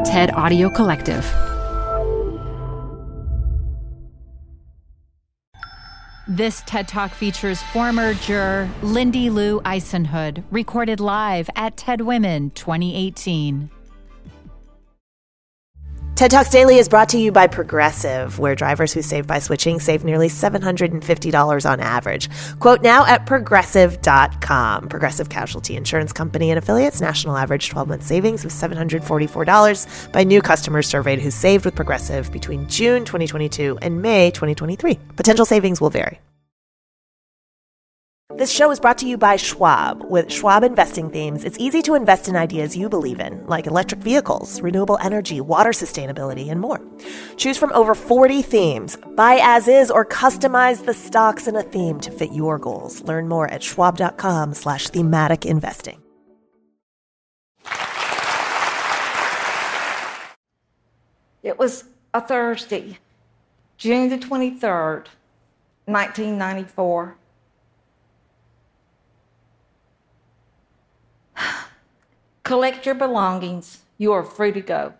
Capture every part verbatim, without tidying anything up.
TED Audio Collective. This TED Talk features former juror Lindy Lou Eisenhood, recorded live at TED Women twenty eighteen. TED Talks Daily is brought to you by Progressive, where drivers who save by switching save nearly seven hundred fifty dollars on average. Quote now at progressive dot com. Progressive Casualty Insurance Company and affiliates. National average twelve-month savings of seven hundred forty-four dollars by new customers surveyed who saved with Progressive between June twenty twenty-two and May twenty twenty-three. Potential savings will vary. This show is brought to you by Schwab. With Schwab investing themes, it's easy to invest in ideas you believe in, like electric vehicles, renewable energy, water sustainability, and more. Choose from over forty themes. Buy as is or customize the stocks in a theme to fit your goals. Learn more at schwab.com slash thematic investing. It was a Thursday, June the twenty-third, nineteen ninety-four. Collect your belongings. You are free to go.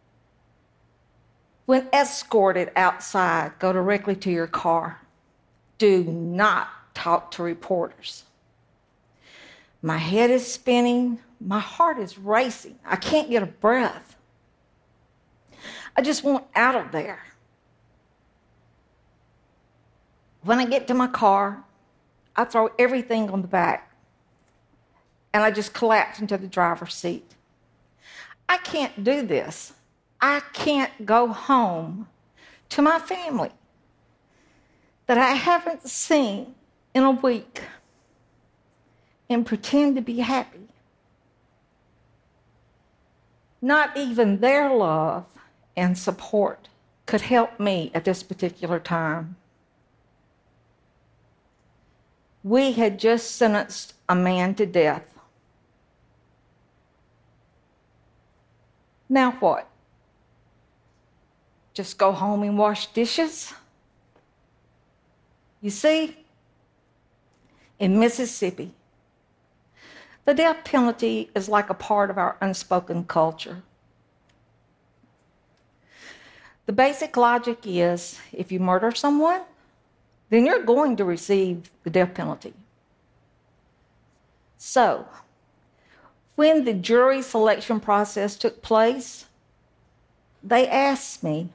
When escorted outside, go directly to your car. Do not talk to reporters. My head is spinning. My heart is racing. I can't get a breath. I just want out of there. When I get to my car, I throw everything on the back. And I just collapse into the driver's seat. I can't do this. I can't go home to my family that I haven't seen in a week and pretend to be happy. Not even their love and support could help me at this particular time. We had just sentenced a man to death. Now what? Just go home and wash dishes? You see, in Mississippi, the death penalty is like a part of our unspoken culture. The basic logic is if you murder someone, then you're going to receive the death penalty. So, when the jury selection process took place, they asked me,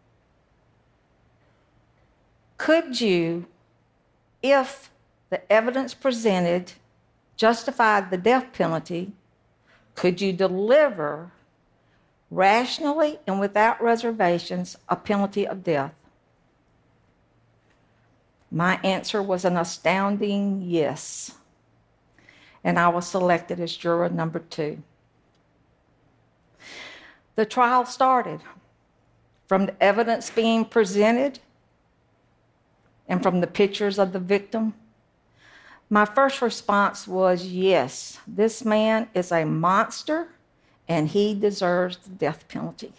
could you, if the evidence presented justified the death penalty, could you deliver rationally and without reservations a penalty of death? My answer was an astounding yes. And I was selected as juror number two. The trial started from the evidence being presented and from the pictures of the victim. My first response was, yes, this man is a monster and he deserves the death penalty.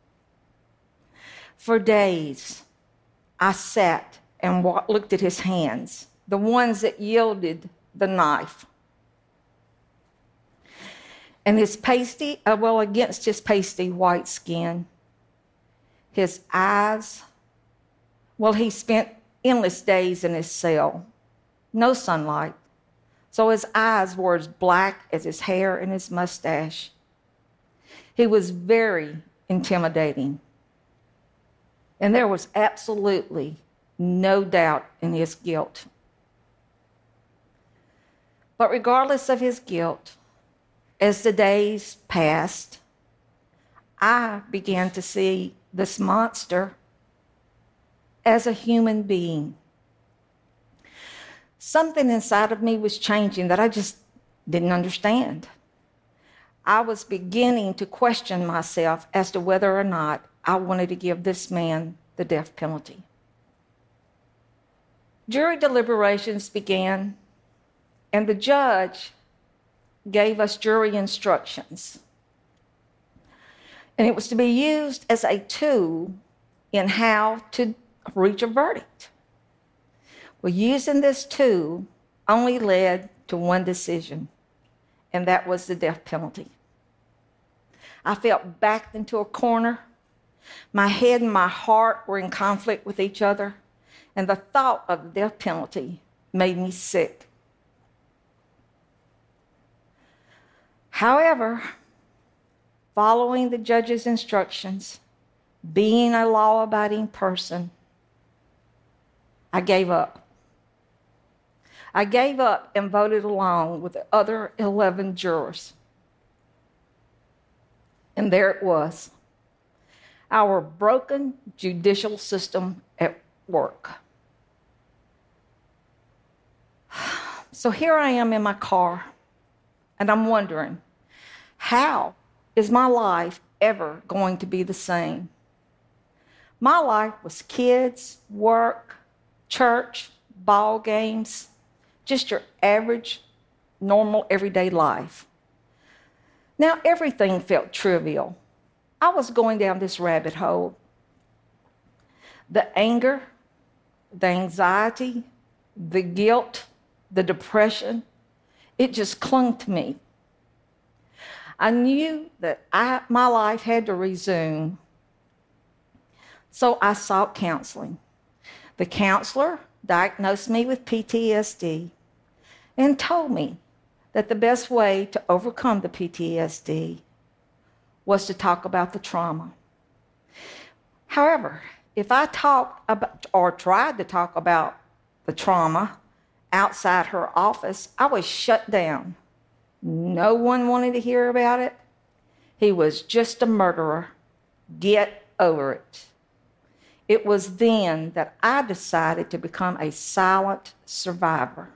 For days, I sat and looked at his hands, the ones that yielded the knife. And his pasty, uh, well, against his pasty white skin, his eyes, well, he spent endless days in his cell, no sunlight. So his eyes were as black as his hair and his mustache. He was very intimidating. And there was absolutely no doubt in his guilt. But regardless of his guilt, as the days passed, I began to see this monster as a human being. Something inside of me was changing that I just didn't understand. I was beginning to question myself as to whether or not I wanted to give this man the death penalty. Jury deliberations began, and the judge gave us jury instructions. And it was to be used as a tool in how to reach a verdict. Well, using this tool only led to one decision, and that was the death penalty. I felt backed into a corner. My head and my heart were in conflict with each other, and the thought of the death penalty made me sick. However, following the judge's instructions, being a law-abiding person, I gave up. I gave up and voted along with the other eleven jurors. And there it was, our broken judicial system at work. So here I am in my car, and I'm wondering, how is my life ever going to be the same? My life was kids, work, church, ball games, just your average, normal, everyday life. Now, everything felt trivial. I was going down this rabbit hole. The anger, the anxiety, the guilt, the depression, it just clung to me. I knew that I, my life had to resume, so I sought counseling. The counselor diagnosed me with P T S D and told me that the best way to overcome the P T S D was to talk about the trauma. However, if I talked about or tried to talk about the trauma outside her office, I was shut down. No one wanted to hear about it. He was just a murderer. Get over it. It was then that I decided to become a silent survivor.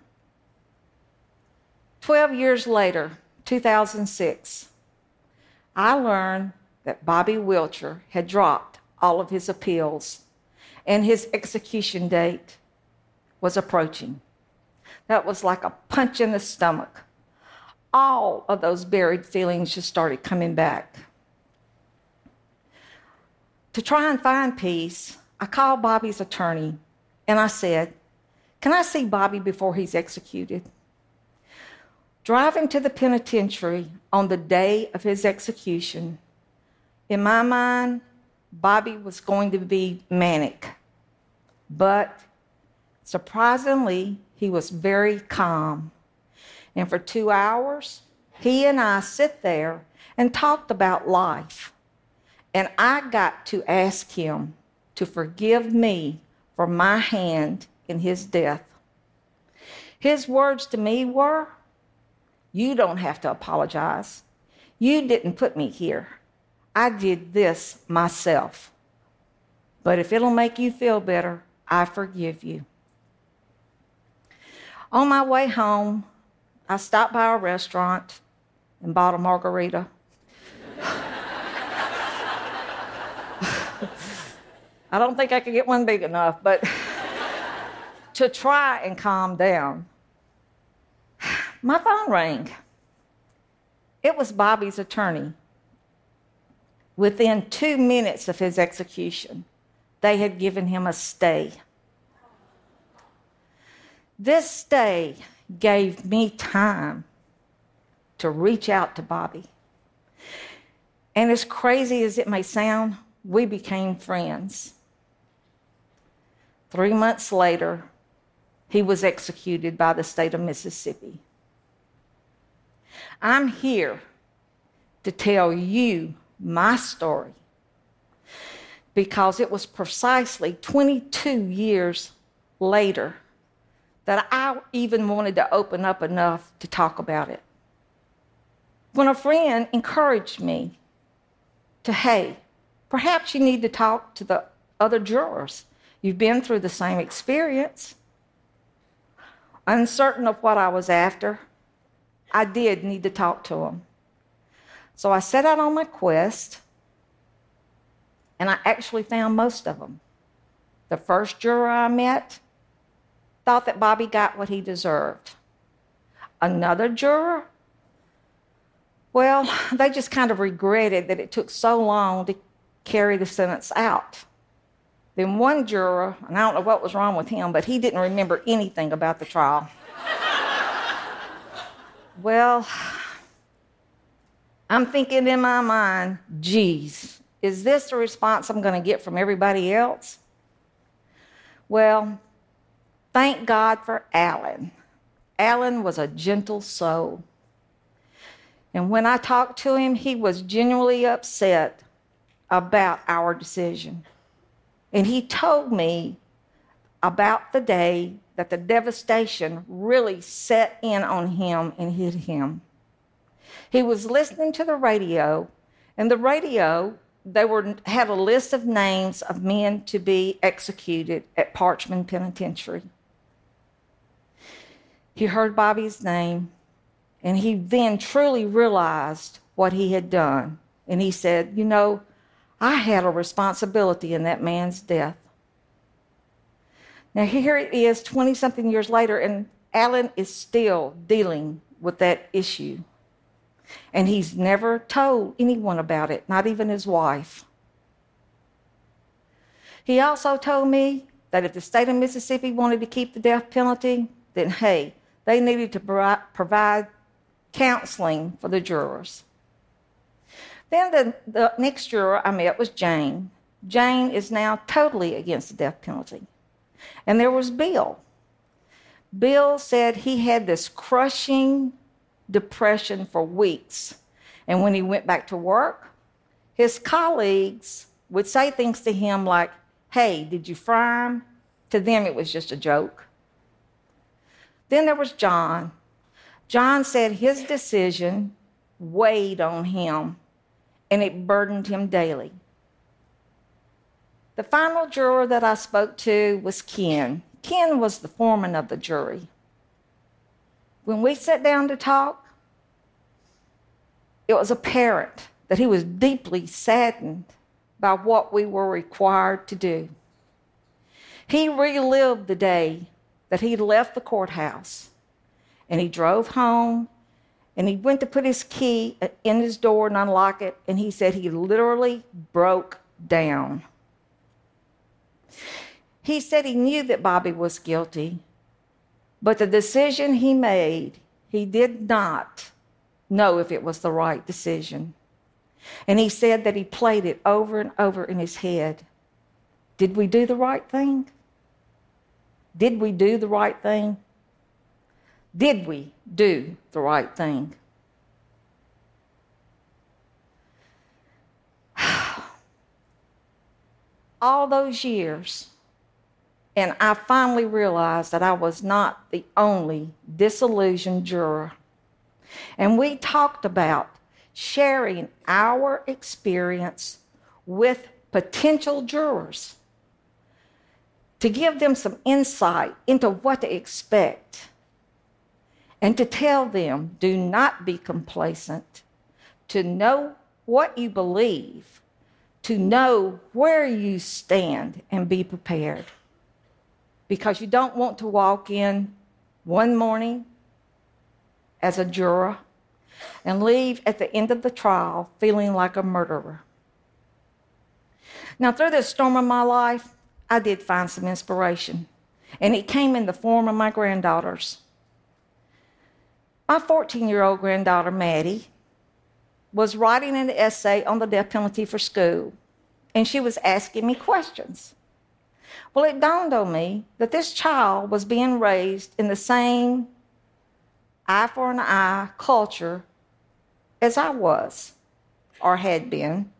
Twelve years later, two thousand six, I learned that Bobby Wilcher had dropped all of his appeals and his execution date was approaching. That was like a punch in the stomach. All of those buried feelings just started coming back. To try and find peace, I called Bobby's attorney and I said, "Can I see Bobby before he's executed?" Driving to the penitentiary on the day of his execution, in my mind, Bobby was going to be manic. But surprisingly, he was very calm. And for two hours, he and I sit there and talked about life. And I got to ask him to forgive me for my hand in his death. His words to me were, "You don't have to apologize. You didn't put me here. I did this myself. But if it'll make you feel better, I forgive you." On my way home, I stopped by a restaurant and bought a margarita. I don't think I could get one big enough, but to try and calm down. My phone rang. It was Bobby's attorney. Within two minutes of his execution, they had given him a stay. This stay gave me time to reach out to Bobby. And as crazy as it may sound, we became friends. Three months later, he was executed by the state of Mississippi. I'm here to tell you my story because it was precisely twenty-two years later that I even wanted to open up enough to talk about it. When a friend encouraged me to, "Hey, perhaps you need to talk to the other jurors. You've been through the same experience." Uncertain of what I was after, I did need to talk to them. So I set out on my quest, and I actually found most of them. The first juror I met thought that Bobby got what he deserved. Another juror, well, they just kind of regretted that it took so long to carry the sentence out. Then one juror, and I don't know what was wrong with him, but he didn't remember anything about the trial. Well, I'm thinking in my mind, geez, is this the response I'm going to get from everybody else? Well, thank God for Alan. Alan was a gentle soul. And when I talked to him, he was genuinely upset about our decision. And he told me about the day that the devastation really set in on him and hit him. He was listening to the radio, and the radio, they were had a list of names of men to be executed at Parchman Penitentiary. He heard Bobby's name, and he then truly realized what he had done. And he said, you know, I had a responsibility in that man's death. Now here it is, twenty-something years later, and Alan is still dealing with that issue. And he's never told anyone about it, not even his wife. He also told me that if the state of Mississippi wanted to keep the death penalty, then hey, they needed to provide counseling for the jurors. Then the, the next juror I met was Jane. Jane is now totally against the death penalty. And there was Bill. Bill said he had this crushing depression for weeks. And when he went back to work, his colleagues would say things to him like, hey, did you fry him? To them, it was just a joke. Then there was John. John said his decision weighed on him, and it burdened him daily. The final juror that I spoke to was Ken. Ken was the foreman of the jury. When we sat down to talk, it was apparent that he was deeply saddened by what we were required to do. He relived the day that he left the courthouse, and he drove home, and he went to put his key in his door and unlock it, and he said he literally broke down. He said he knew that Bobby was guilty, but the decision he made, he did not know if it was the right decision. And he said that he played it over and over in his head. Did we do the right thing? Did we do the right thing? Did we do the right thing? All those years, and I finally realized that I was not the only disillusioned juror. And we talked about sharing our experience with potential jurors to give them some insight into what to expect and to tell them, do not be complacent, to know what you believe, to know where you stand and be prepared. Because you don't want to walk in one morning as a juror and leave at the end of the trial feeling like a murderer. Now, through this storm of my life, I did find some inspiration, and it came in the form of my granddaughters. My fourteen-year-old granddaughter, Maddie, was writing an essay on the death penalty for school, and she was asking me questions. Well, it dawned on me that this child was being raised in the same eye for an eye culture as I was, or had been.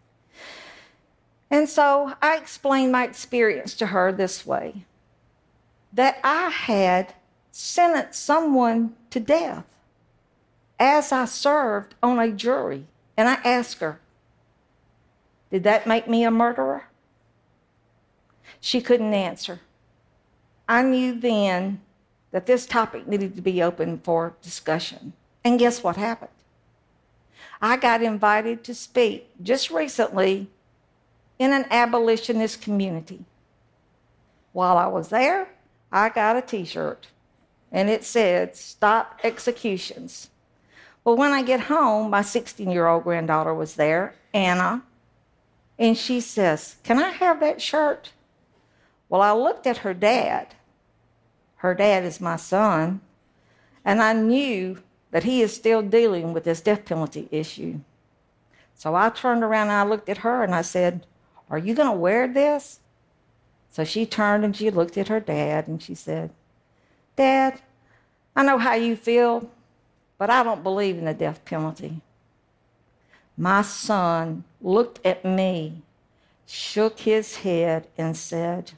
And so I explained my experience to her this way, that I had sentenced someone to death as I served on a jury. And I asked her, did that make me a murderer? She couldn't answer. I knew then that this topic needed to be open for discussion. And guess what happened? I got invited to speak just recently in an abolitionist community. While I was there, I got a t-shirt, and it said, "Stop Executions." Well, when I get home, my sixteen-year-old granddaughter was there, Anna, and she says, "Can I have that shirt?" Well, I looked at her dad. Her dad is my son, and I knew that he is still dealing with this death penalty issue. So I turned around and I looked at her and I said, "Are you going to wear this?" So she turned and she looked at her dad and she said, "Dad, I know how you feel, but I don't believe in the death penalty." My son looked at me, shook his head, and said,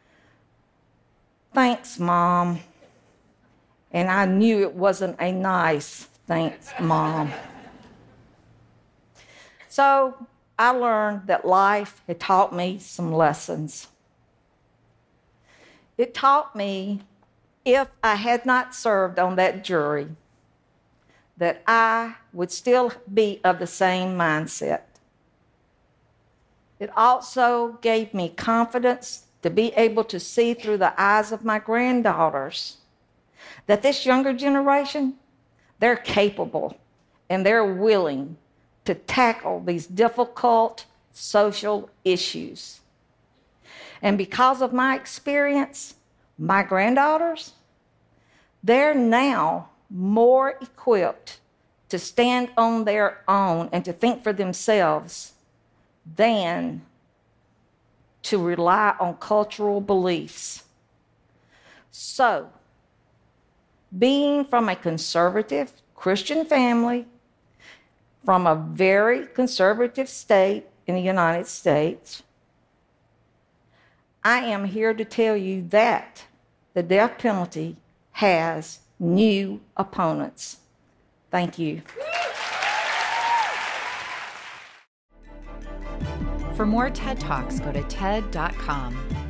"Thanks, Mom." And I knew it wasn't a nice thanks, Mom. So I learned that life had taught me some lessons. It taught me, if I had not served on that jury, that I would still be of the same mindset. It also gave me confidence to be able to see through the eyes of my granddaughters that this younger generation, they're capable and they're willing to tackle these difficult social issues. And because of my experience, my granddaughters, they're now more equipped to stand on their own and to think for themselves than to rely on cultural beliefs. So, being from a conservative Christian family, from a very conservative state in the United States, I am here to tell you that the death penalty has new opponents. Thank you. For more TED Talks, go to T E D dot com.